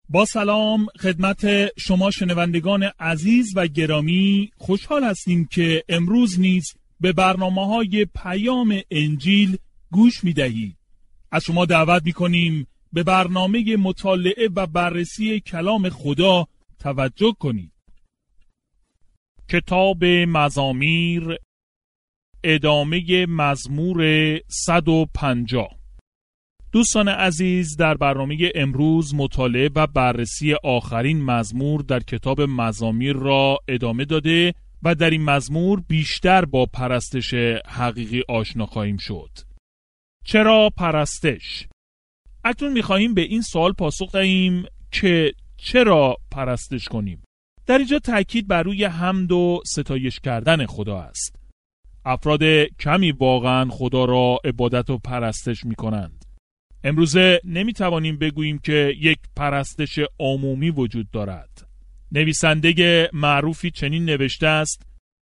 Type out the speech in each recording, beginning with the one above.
با سلام خدمت شما شنوندگان عزیز و گرامی، خوشحال هستیم که امروز نیز به برنامه‌های پیام انجیل گوش می‌دهید. از شما دعوت می‌کنیم به برنامه مطالعه و بررسی کلام خدا توجه کنید. کتاب مزامیر، ادامه مزمور 150. دوستان عزیز، در برنامه امروز مطالعه و بررسی آخرین مزمور در کتاب مزامیر را ادامه داده و در این مزمور بیشتر با پرستش حقیقی آشنا خواهیم شد. چرا پرستش؟ اکنون می‌خواهیم به این سوال پاسخ دهیم که چرا پرستش کنیم. در اینجا تأکید بر روی حمد و ستایش کردن خدا است. افراد کمی واقعا خدا را عبادت و پرستش می‌کنند. امروزه نمیتوانیم بگوییم که یک پرستش عمومی وجود دارد. نویسنده معروفی چنین نوشته است: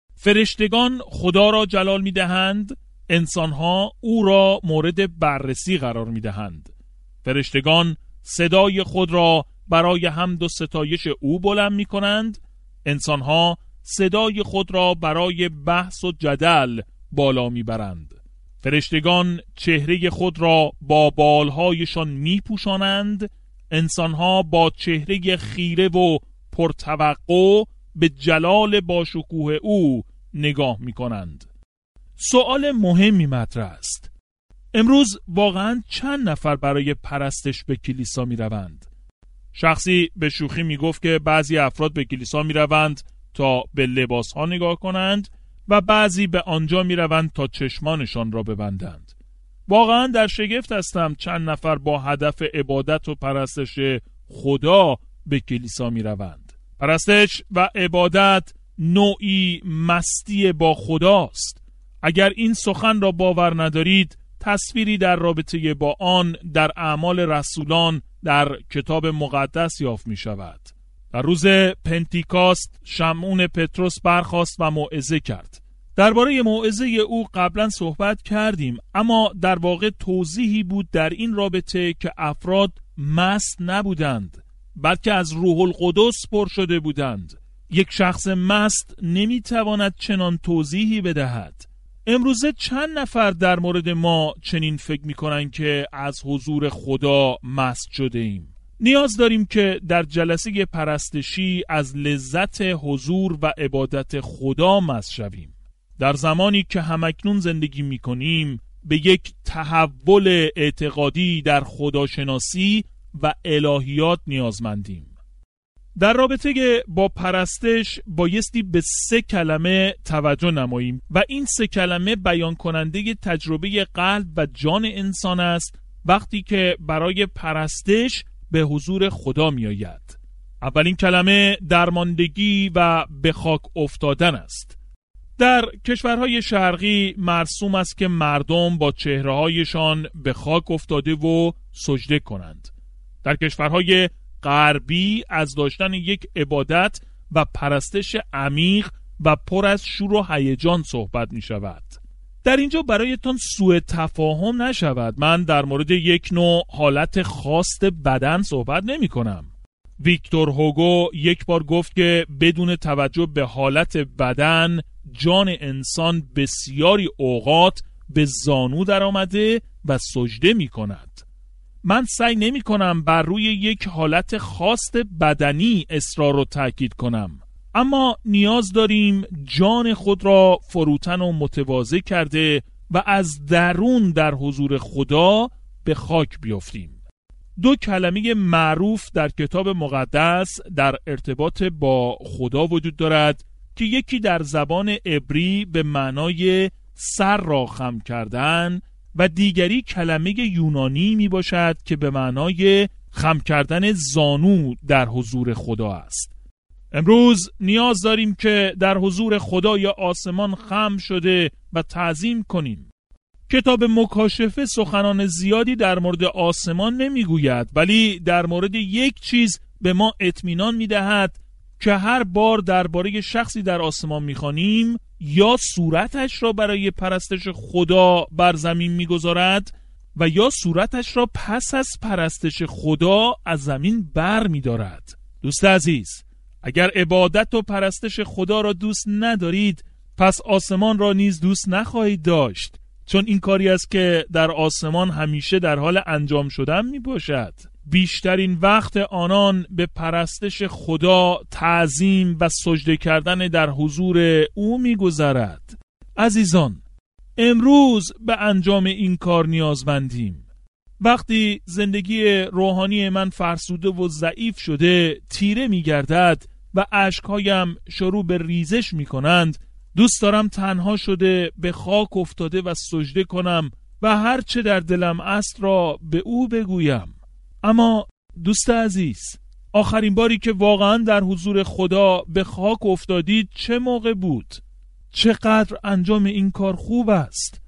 فرشتگان خدا را جلال میدهند، انسانها او را مورد بررسی قرار میدهند. فرشتگان صدای خود را برای حمد و ستایش او بلند میکنند، انسانها صدای خود را برای بحث و جدل بالا میبرند. فرشتگان چهره خود را با بالهایشان میپوشانند، انسانها با چهره خیره و پرتوقع به جلال باشکوه او نگاه میکنند. سوال مهمی مطرح است: امروز واقعا چند نفر برای پرستش به کلیسا میروند؟ شخصی به شوخی میگفت که بعضی افراد به کلیسا میروند تا به لباسها نگاه کنند و بعضی به آنجا می روند تا چشمانشان را ببندند. واقعا در شگفت هستم چند نفر با هدف عبادت و پرستش خدا به کلیسا می روند. پرستش و عبادت نوعی مستی با خداست. اگر این سخن را باور ندارید، تصویری در رابطه با آن در اعمال رسولان در کتاب مقدس یافت می شود. در روز پنتیکاست شمعون پتروس برخاست و موعظه کرد. درباره موعظه او قبلا صحبت کردیم، اما در واقع توضیحی بود در این رابطه که افراد مست نبودند، بلکه از روح القدس پر شده بودند. یک شخص مست نمیتواند چنان توضیحی بدهد. امروزه چند نفر در مورد ما چنین فکر میکنن که از حضور خدا مست شده ایم؟ نیاز داریم که در جلسه پرستشی از لذت حضور و عبادت خدا مست شویم. در زمانی که همکنون زندگی می‌کنیم به یک تحول اعتقادی در خداشناسی و الهیات نیازمندیم. در رابطه با پرستش بایستی به 3 کلمه توجه نماییم و این 3 کلمه بیان کننده تجربه قلب و جان انسان است وقتی که برای پرستش به حضور خدا می آید. اولین کلمه درماندگی و به خاک افتادن است. در کشورهای شرقی مرسوم است که مردم با چهره‌هایشان به خاک افتاده و سجده کنند. در کشورهای غربی از داشتن یک عبادت و پرستش عمیق و پر از شور و هیجان صحبت می شود. در اینجا برایتان سوء تفاهم نشود، من در مورد یک نوع حالت خاص بدن صحبت نمی کنم. ویکتور هوگو یک بار گفت که بدون توجه به حالت بدن، جان انسان بسیاری اوقات به زانو در آمده و سجده می کند. من سعی نمی کنم بر روی یک حالت خاص بدنی اصرار و تأکید کنم، اما نیاز داریم جان خود را فروتن و متواضع کرده و از درون در حضور خدا به خاک بیفتیم. 2 کلمه معروف در کتاب مقدس در ارتباط با خدا وجود دارد که یکی در زبان عبری به معنای سر را خم کردن و دیگری کلمه یونانی می باشد که به معنای خم کردن زانو در حضور خدا است. امروز نیاز داریم که در حضور خدای آسمان خم شده و تعظیم کنیم. کتاب مکاشفه سخنان زیادی در مورد آسمان نمیگوید، ولی در مورد یک چیز به ما اطمینان میدهد که هر بار درباره شخصی در آسمان میخوانیم یا صورتش را برای پرستش خدا بر زمین میگذارد و یا صورتش را پس از پرستش خدا از زمین بر می دارد. دوست عزیز، اگر عبادت و پرستش خدا را دوست ندارید، پس آسمان را نیز دوست نخواهید داشت، چون این کاری است که در آسمان همیشه در حال انجام شدن می باشد. بیشترین وقت آنان به پرستش خدا، تعظیم و سجده کردن در حضور او می گذرد. عزیزان، امروز به انجام این کار نیازمندیم. وقتی زندگی روحانی من فرسوده و ضعیف شده، تیره می گردد و اشکهایم شروع به ریزش می کنند، دوست دارم تنها شده به خاک افتاده و سجده کنم و هر چه در دلم است را به او بگویم. اما دوست عزیز، آخرین باری که واقعا در حضور خدا به خاک افتادید چه موقع بود؟ چقدر انجام این کار خوب است.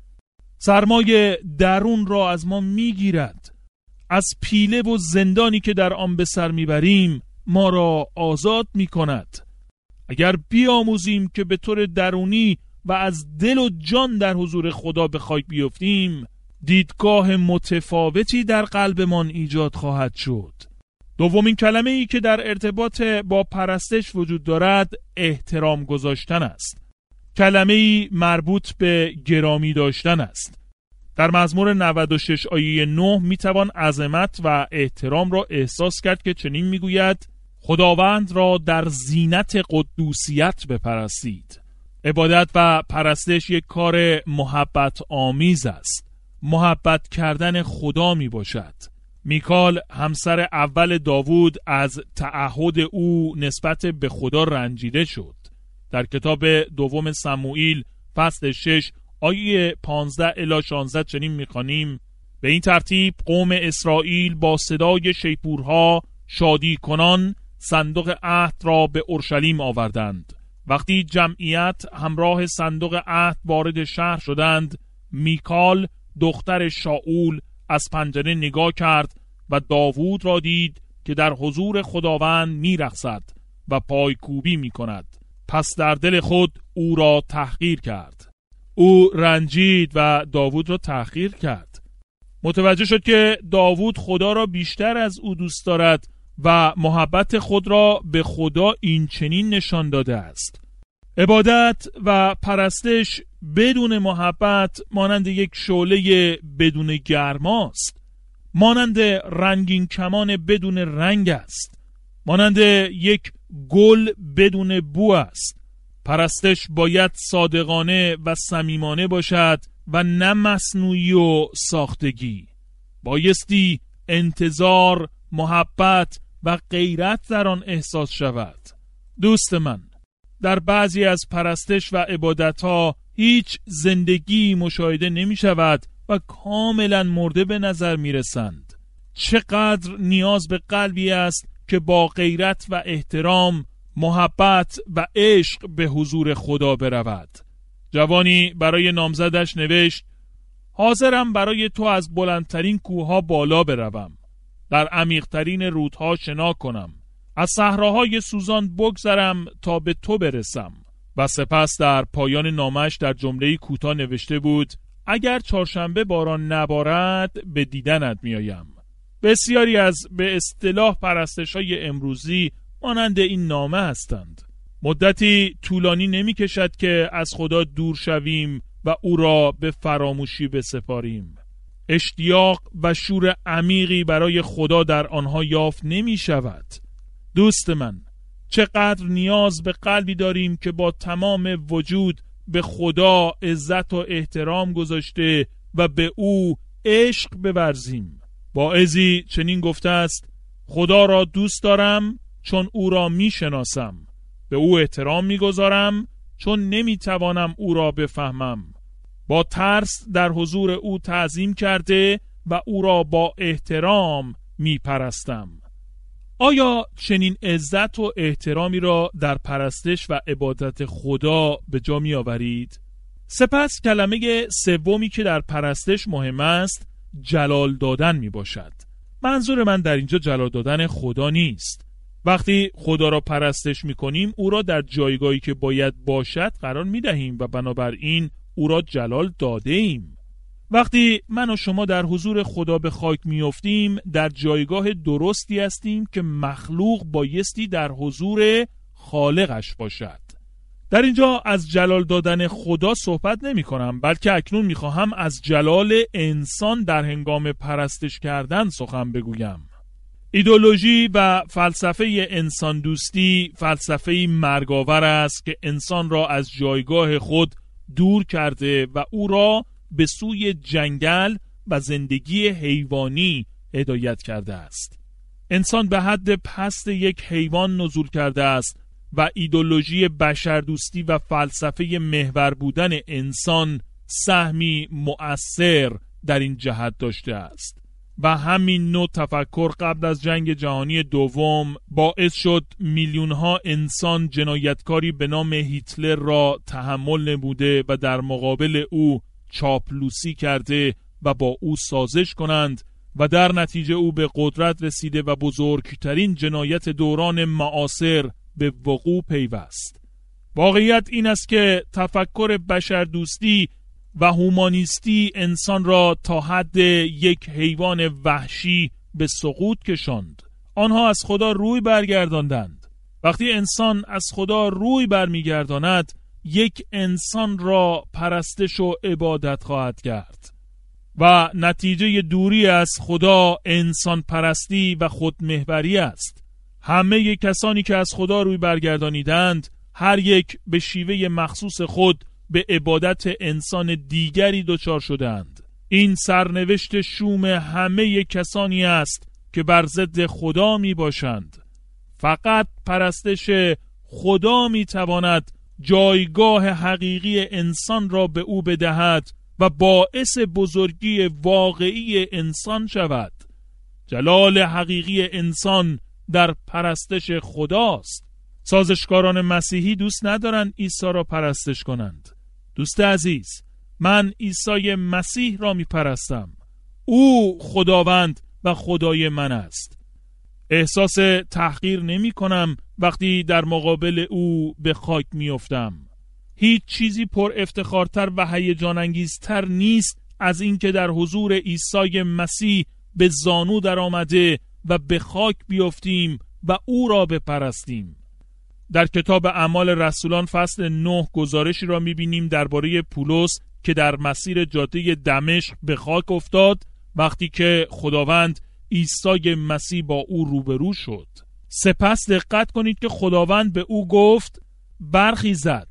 سرمای درون را از ما میگیرد. از پیله و زندانی که در آن به سر میبریم ما را آزاد میکند. اگر بیاموزیم که به طور درونی و از دل و جان در حضور خدا به خاک بیفتیم، دیدگاه متفاوتی در قلبمان ایجاد خواهد شد. دومین کلمه ای که در ارتباط با پرستش وجود دارد احترام گذاشتن است. کلمه ای مربوط به گرامی داشتن است. در مزمور 96 آیه 9 میتوان عظمت و احترام را احساس کرد که چنین میگوید: خداوند را در زینت قدوسیت بپرستید. عبادت و پرستش یک کار محبت آمیز است. محبت کردن خدا می باشد. میکال همسر اول داوود از تعهد او نسبت به خدا رنجیده شد. در کتاب دوم سموئیل فصل 6 آیه 15 الی 16 چنین می‌خوانیم: به این ترتیب قوم اسرائیل با صدای شیپورها شادی کنان صندوق عهد را به اورشلیم آوردند. وقتی جمعیت همراه صندوق عهد وارد شهر شدند، میکال دختر شاول از پنجره نگاه کرد و داوود را دید که در حضور خداوند میرقصد و پایکوبی میکند. پس در دل خود او را تحقیر کرد. او رنجید و داوود را تحقیر کرد. متوجه شد که داوود خدا را بیشتر از او دوست دارد و محبت خود را به خدا این چنین نشان داده است. عبادت و پرستش بدون محبت مانند یک شعله بدون گرماست. مانند رنگین کمان بدون رنگ است. مانند یک گل بدون بو است. پرستش باید صادقانه و صمیمانه باشد و نه مصنوعی و ساختگی. بایستی انتظار، محبت و غیرت در آن احساس شود. دوست من، در بعضی از پرستش و عبادتها هیچ زندگی مشاهده نمی شود و کاملا مرده به نظر می رسند. چقدر نیاز به قلبی است که با غیرت و احترام، محبت و عشق به حضور خدا برود. جوانی برای نامزدش نوشت: حاضرم برای تو از بلندترین کوهها بالا بروم، در عمیقترین رودها شنا کنم، از صحراهای سوزان بگذرم تا به تو برسم. و سپس در پایان نامش در جمله کوتاه نوشته بود: اگر چهارشنبه باران نبارد به دیدنت میآیم. بسیاری از به اصطلاح پرستش‌های امروزی مانند این نامه هستند. مدتی طولانی نمی کشد که از خدا دور شویم و او را به فراموشی بسپاریم. اشتیاق و شور عمیقی برای خدا در آنها یافت نمی شود. دوست من، چقدر نیاز به قلبی داریم که با تمام وجود به خدا عزت و احترام گذاشته و به او عشق بورزیم. واعظی چنین گفته است: خدا را دوست دارم چون او را می شناسم، به او احترام می گذارم چون نمی توانم او را بفهمم. با ترس در حضور او تعظیم کرده و او را با احترام می پرستم. آیا چنین عزت و احترامی را در پرستش و عبادت خدا به جا می آورید؟ سپس کلمه سومی که در پرستش مهم است جلال دادن می باشد. منظور من در اینجا جلال دادن خدا نیست. وقتی خدا را پرستش می کنیم او را در جایگاهی که باید باشد قرار می دهیم و بنابراین او را جلال داده ایم. وقتی من و شما در حضور خدا به خاک میافتیم، در جایگاه درستی هستیم که مخلوق بایستی در حضور خالقش باشد. در اینجا از جلال دادن خدا صحبت نمی کنم، بلکه اکنون می خواهم از جلال انسان در هنگام پرستش کردن سخن بگویم. ایدئولوژی و فلسفه انسان دوستی فلسفه مرگاور است که انسان را از جایگاه خود دور کرده و او را به سوی جنگل و زندگی حیوانی هدایت کرده است. انسان به حد پست یک حیوان نزول کرده است و ایدئولوژی بشردوستی و فلسفه محور بودن انسان سهمی مؤثر در این جهت داشته است و همین نوع تفکر قبل از جنگ جهانی دوم باعث شد میلیون‌ها انسان جنایتکاری به نام هیتلر را تحمل نموده و در مقابل او چاپلوسی کرده و با او سازش کنند و در نتیجه او به قدرت رسیده و بزرگترین جنایت دوران معاصر به وقوع پیوست. واقعیت این است که تفکر بشردوستی و هومانیستی انسان را تا حد یک حیوان وحشی به سقوط کشاند. آنها از خدا روی برگرداندند. وقتی انسان از خدا روی برمیگرداند، یک انسان را پرستش و عبادت خواهد کرد و نتیجه دوری از خدا انسان پرستی و خودمحوری است. همه کسانی که از خدا روی برگردانیدند، هر یک به شیوه مخصوص خود به عبادت انسان دیگری دچار شدند. این سرنوشت شوم همه کسانی است که بر ضد خدا می باشند. فقط پرستش خدا می تواند جایگاه حقیقی انسان را به او بدهد و باعث بزرگی واقعی انسان شود. جلال حقیقی انسان در پرستش خداست. سازشکاران مسیحی دوست ندارند عیسی را پرستش کنند. دوست عزیز، من عیسی مسیح را می پرستم. او خداوند و خدای من است. احساس تحقیر نمی کنم وقتی در مقابل او به خاک می افتم. هیچ چیزی پر افتخارتر و هیجان انگیزتر نیست از این که در حضور عیسی مسیح به زانو در آمده و به خاک بیافتیم و او را بپرستیم. در کتاب اعمال رسولان فصل 9 گزارشی را می‌بینیم درباره پولس که در مسیر جاده دمشق به خاک افتاد وقتی که خداوند عیسی مسیح با او روبرو شد. سپس دقت کنید که خداوند به او گفت برخیزد.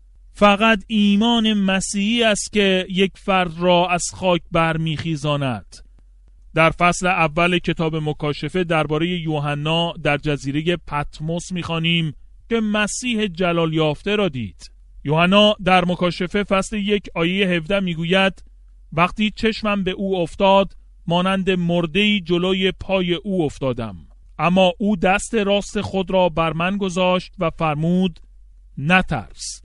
فقط ایمان مسیحی است که یک فرد را از خاک برمیخیزاند. در فصل اول کتاب مکاشفه درباره یوحنا در جزیره پتموس می‌خوانیم که مسیح جلال یافته را دید. یوحنا در مکاشفه فصل 1 آیه 17 میگوید وقتی چشمم به او افتاد مانند مرده‌ای جلوی پای او افتادم، اما او دست راست خود را بر من گذاشت و فرمود نترس.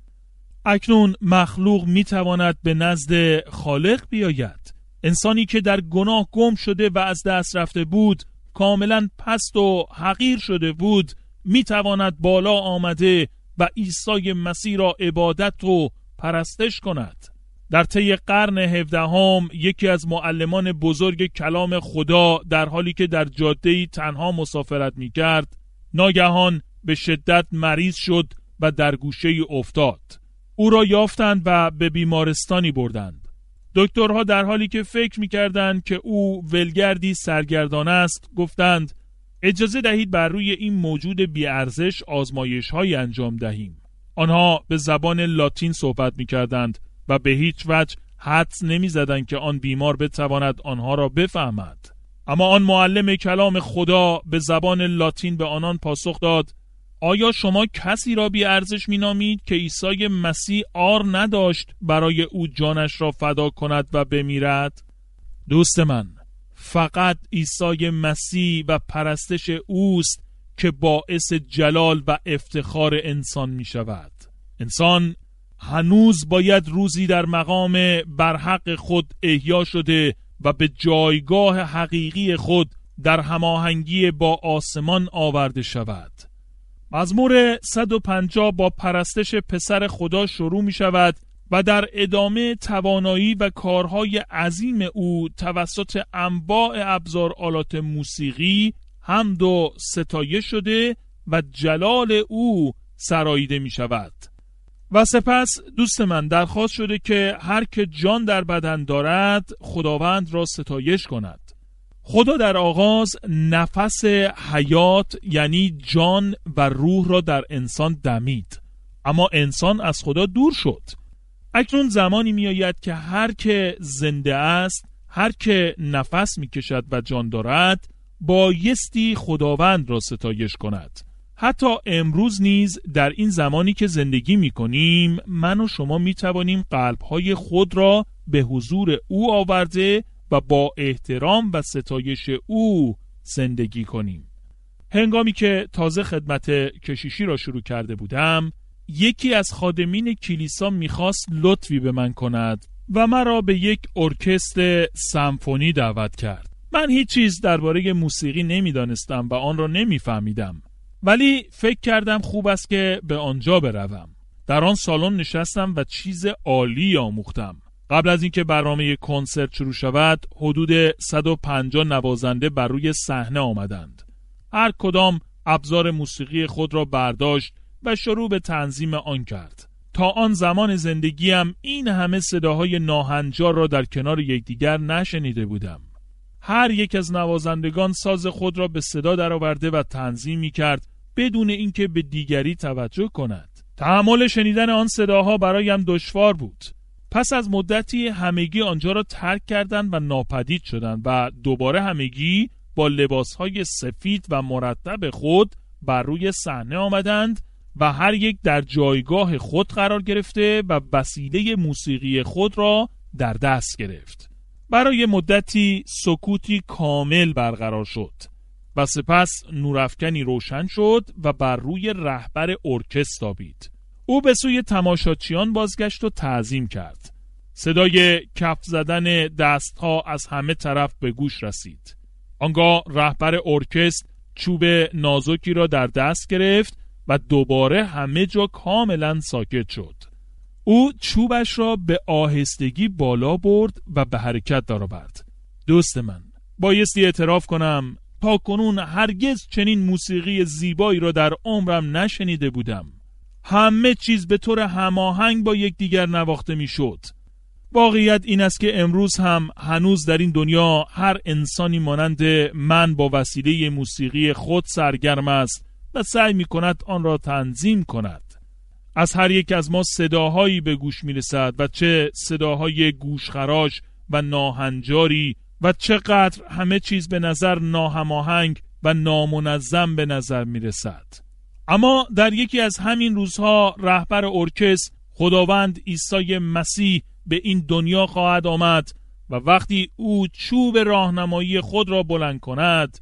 اکنون مخلوق میتواند به نزد خالق بیاید. انسانی که در گناه گم شده و از دست رفته بود، کاملا پست و حقیر شده بود، میتواند بالا آمده و عیسی مسیح را عبادت و پرستش کند. در طی قرن 17 یکی از معلمان بزرگ کلام خدا در حالی که در جاده‌ای تنها مسافرت میکرد، ناگهان به شدت مریض شد و در گوشه‌ای افتاد. او را یافتند و به بیمارستانی بردند. دکترها در حالی که فکر می‌کردند که او ولگردی سرگردان است، گفتند اجازه دهید بر روی این موجود بی‌ارزش آزمایش‌هایی انجام دهیم. آنها به زبان لاتین صحبت می‌کردند و به هیچ وجه حدس نمی‌زدند که آن بیمار بتواند آنها را بفهمد. اما آن معلم کلام خدا به زبان لاتین به آنان پاسخ داد آیا شما کسی را بی ارزش می نامید که عیسی مسیح عار نداشت برای او جانش را فدا کند و بمیرد؟ دوست من، فقط عیسی مسیح و پرستش اوست که باعث جلال و افتخار انسان می شود. انسان هنوز باید روزی در مقام برحق خود احیا شده و به جایگاه حقیقی خود در هماهنگی با آسمان آورده شود. مزمور 150 با پرستش پسر خدا شروع می شود و در ادامه توانایی و کارهای عظیم او توسط انواع ابزارآلات موسیقی حمد و ستایش شده و جلال او سراییده می شود. و سپس دوست من درخواست شده که هر که جان در بدن دارد خداوند را ستایش کند. خدا در آغاز نفس حیات یعنی جان و روح را در انسان دمید، اما انسان از خدا دور شد. اکنون زمانی می آید که هر که زنده است، هر که نفس می کشد و جان دارد، بایستی خداوند را ستایش کند. حتی امروز نیز در این زمانی که زندگی می کنیم، من و شما می توانیم قلبهای خود را به حضور او آورده و با احترام و ستایش او زندگی کنیم. هنگامی که تازه خدمت کشیشی را شروع کرده بودم، یکی از خادمین کلیسا میخواست لطفی به من کند و مرا به یک ارکستر سمفونی دعوت کرد. من هیچ چیز درباره موسیقی نمیدانستم و آن را نمیفهمیدم، ولی فکر کردم خوب است که به آنجا بروم. در آن سالن نشستم و چیز عالی آموختم. قبل از اینکه برنامه کنسرت شروع شود، حدود 150 نوازنده بر روی صحنه آمدند. هر کدام ابزار موسیقی خود را برداشت و شروع به تنظیم آن کرد. تا آن زمان زندگیم این همه صداهای ناهنجار را در کنار یکدیگر نشنیده بودم. هر یک از نوازندگان ساز خود را به صدا درآورده و تنظیم می‌کرد بدون اینکه به دیگری توجه کند. تحمل شنیدن آن صداها برایم دشوار بود. پس از مدتی همگی آنجا را ترک کردند و ناپدید شدند و دوباره همگی با لباسهای سفید و مرتب خود بر روی صحنه آمدند و هر یک در جایگاه خود قرار گرفته و وسیله موسیقی خود را در دست گرفت. برای مدتی سکوتی کامل برقرار شد و سپس نورافکنی روشن شد و بر روی رهبر ارکستر تابید. او به سوی تماشاچیان بازگشت و تعظیم کرد. صدای کف زدن دستها از همه طرف به گوش رسید. آنگاه رهبر ارکستر چوب نازکی را در دست گرفت و دوباره همه جا کاملا ساکت شد. او چوبش را به آهستگی بالا برد و به حرکت درآورد. دوست من، بایستی اعتراف کنم تا کنون هرگز چنین موسیقی زیبایی را در عمرم نشنیده بودم. همه چیز به طور هماهنگ با یکدیگر نواخته میشد. واقعیت این است که امروز هم هنوز در این دنیا هر انسانی مانند من با وسیله موسیقی خود سرگرم است و سعی می کند آن را تنظیم کند. از هر یک از ما صداهایی به گوش می رسد و چه صداهای گوشخراش و ناهنجاری و چقدر همه چیز به نظر ناهماهنگ و نامنظم به نظر می رسد. اما در یکی از همین روزها رهبر ارکستر خداوند عیسی مسیح به این دنیا خواهد آمد و وقتی او چوب راهنمایی خود را بلند کند،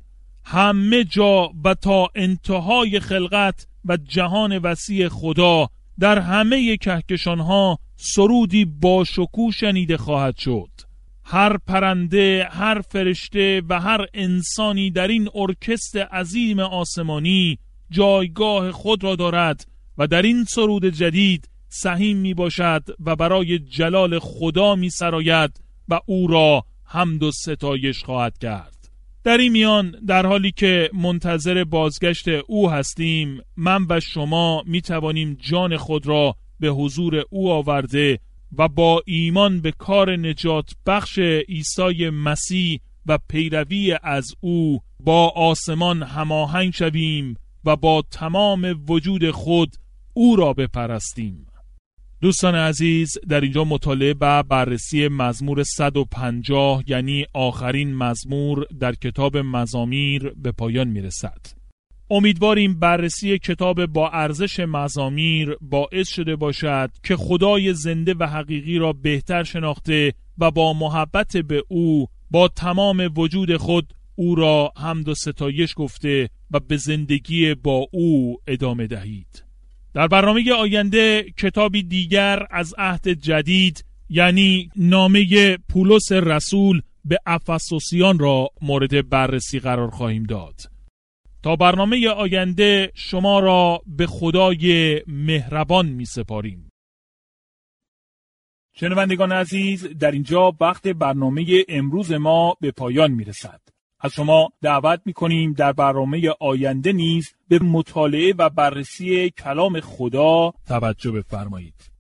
همه جا و تا انتهای خلقت و جهان وسیع خدا در همه کهکشانها سرودی با شکوه شنیده خواهد شد. هر پرنده، هر فرشته و هر انسانی در این ارکستر عظیم آسمانی جایگاه خود را دارد و در این سرود جدید سهیم می باشد و برای جلال خدا می سراید و او را حمد و ستایش خواهد کرد. در این میان در حالی که منتظر بازگشت او هستیم، من و شما می توانیم جان خود را به حضور او آورده و با ایمان به کار نجات بخش عیسی مسیح و پیروی از او با آسمان هماهنگ شویم و با تمام وجود خود او را بپرستیم. دوستان عزیز، در اینجا مطالعه و بررسی مزمور 150 یعنی آخرین مزمور در کتاب مزامیر به پایان میرسد. امیدواریم بررسی کتاب با ارزش مزامیر باعث شده باشد که خدای زنده و حقیقی را بهتر شناخته و با محبت به او با تمام وجود خود او را حمد و ستایش گفته و به زندگی با او ادامه دهید. در برنامه آینده کتابی دیگر از عهد جدید یعنی نامه پولس رسول به افسوسیان را مورد بررسی قرار خواهیم داد. تا برنامه آینده شما را به خدای مهربان می سپاریم. شنوندگان عزیز، در اینجا وقت برنامه امروز ما به پایان میرسد. از شما دعوت میکنیم در برنامه آینده نیز به مطالعه و بررسی کلام خدا توجه بفرمایید.